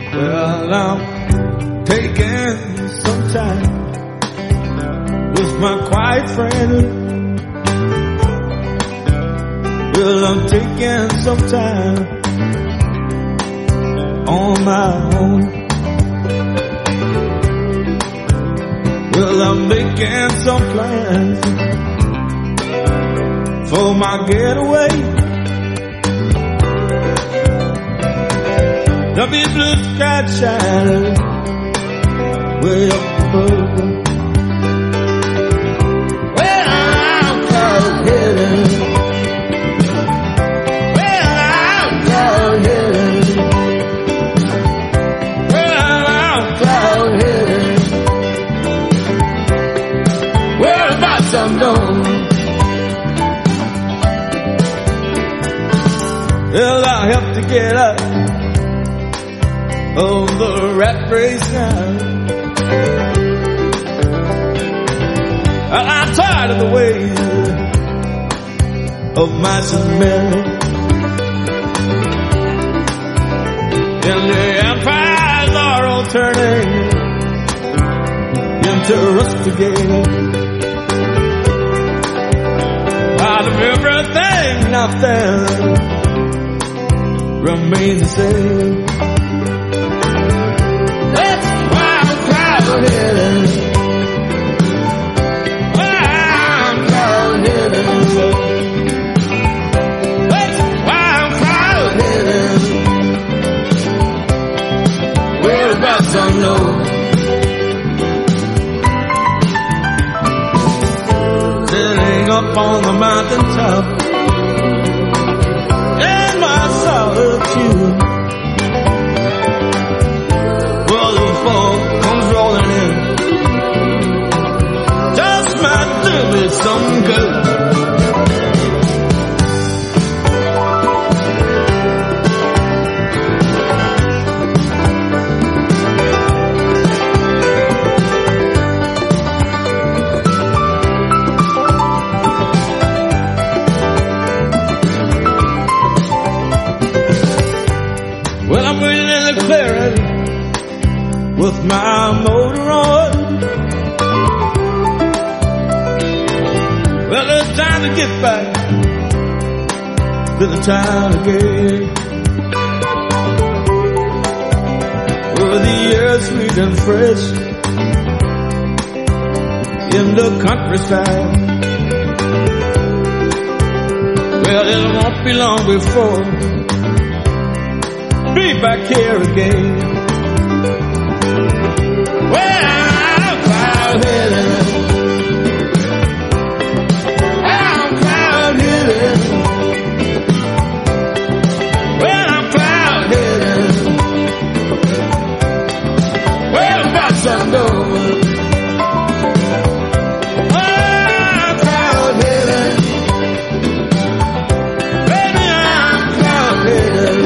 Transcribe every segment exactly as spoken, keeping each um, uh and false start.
Well, I'm taking some time with my quiet friend. Well, I'm taking some time on my own. Well, I'm making some plans for my getaway. The big blue sky shining way up above. Well, I'm cloud headed. Well, I'm cloud headed. Well, I'm cloud headed. Whereabouts I'm known. Well, I have to get up on the rat race now. I'm tired of the ways of my cement, and the empires are all turning into rusticated. Out of everything, nothing remains the same. That's why I'm cloud-headed. Why I'm cloud-headed. That's why I'm cloud-headed. Whereabouts unknown. Sitting up on the mountaintop in my solitude. Well, the fog comes rolling in, just might do me some good. Well, I'm waiting in the clearing with my motor on. Well, it's time to get back to the town again, where the air's sweet and fresh in the countryside. Well, it won't be long before be back here again. Well, I'm cloud-headed. I'm cloud-headed. Well, I'm cloud-headed. Whereabouts I know. I'm cloud-headed. Baby, I'm cloud-headed.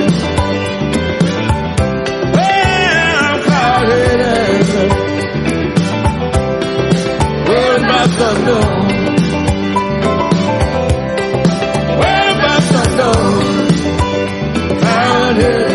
Whereabouts unknown. Whereabouts unknown. Cloud-headed.